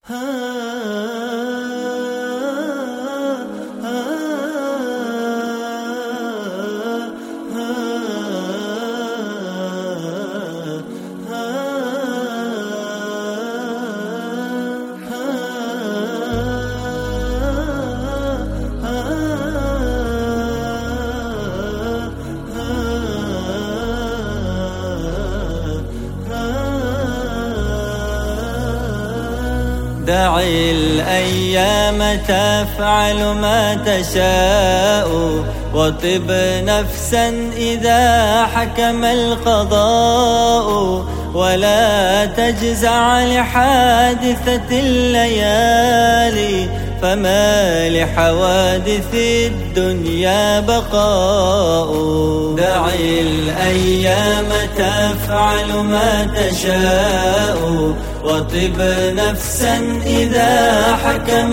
دع الأيام تفعل ما تشاء، وطب نفسا إذا حكم القضاء، ولا تجزع لحادثة الليالي، فما لحوادث الدنيا بقاء. دع الأيام تفعل ما تشاء، وطب نفسا إذا حكم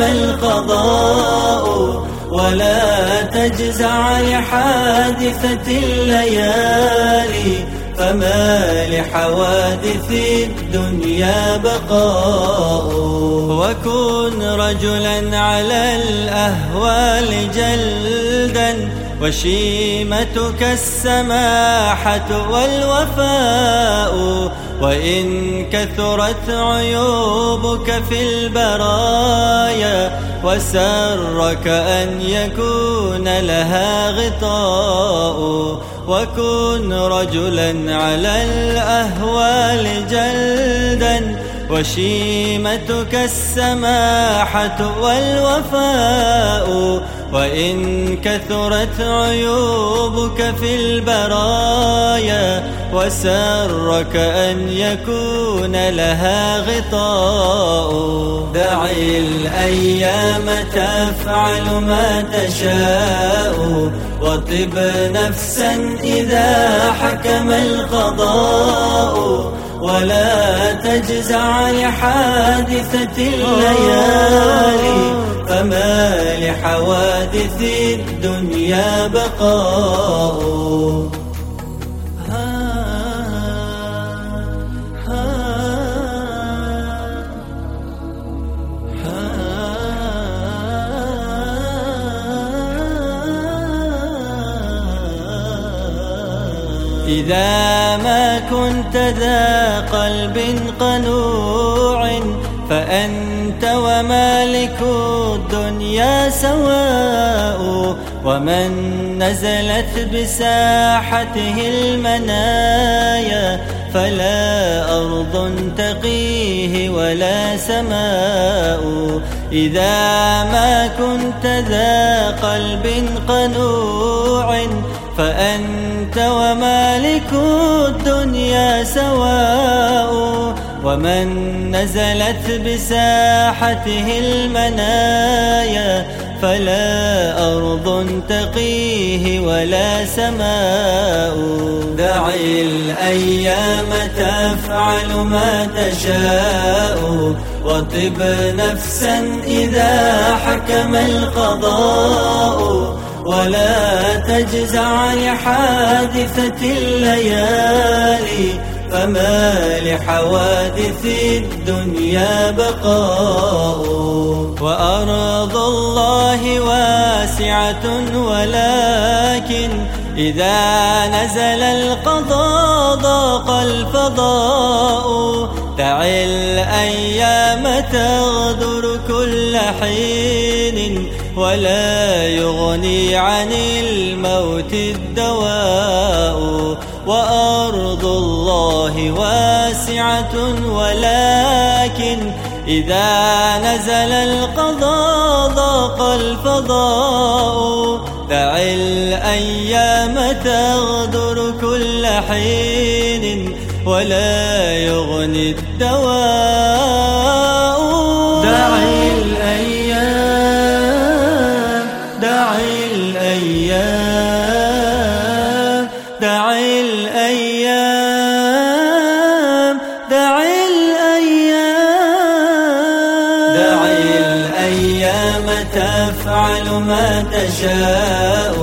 القضاء، ولا تجزع لحادثة الليالي، فما لحوادث الدنيا بقاء. وكن رجلا على الأهوال جلدا، وشيمتك السماحة والوفاء، وإن كثرت عيوبك في البرايا، وسرك أن يكون لها غطاء. وكن رجلا على الأهوال جلدا، وشيمتك السماحة والوفاء، وإن كثرت عيوبك في البرايا، وسرك أن يكون لها غطاء. دع الأيام تفعل ما تشاء، وطب نفسا إذا حكم القضاء، ولا تجزع لحادثة الليالي، فما لحوادث الدنيا بقاء. إذا ما كنت ذا قلب قنوع، فأنت ومالك الدنيا سواء، ومن نزلت بساحته المنايا، فلا أرض تقيه ولا سماء. إذا ما كنت ذا قلب قنوع، فأنت ومالك الدنيا سواء، ومن نزلت بساحته المنايا، فلا أرض تقيه ولا سماء. دع الأيام تفعل ما تشاء، وطب نفسا إذا حكم القضاء، ولا تجزع لحادثة الليالي، فما لحوادث الدنيا بقاء. وأرض الله واسعة، ولكن إذا نزل القضاء ضاق الفضاء. دع الأيام تغدر كل حين، ولا يغني عن الموت الدواء. وأرض الله واسعة، ولكن إذا نزل القضاء ضاق الفضاء. دع الأيام تغدر كل حين، ولا يغني الدواء. دع الأيام، دع الأيام، دع الأيام، دع الأيام. دع الأيام تفعل ما تشاء،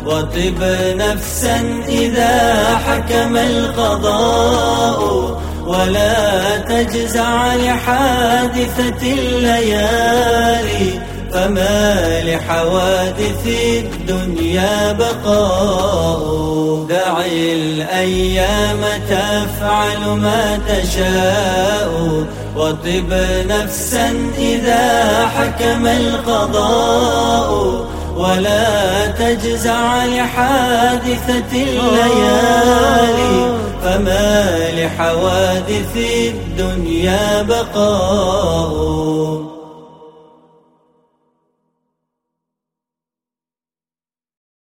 وطب نفسا إذا حكم القضاء، ولا تجزع لحادثة الليالي، فما لحوادث الدنيا بقاء. دع الأيام تفعل ما تشاء، وطب نفسا إذا حكم القضاء، ولا تجزع لحادثة الليالي، فما لحوادث الدنيا بقاء.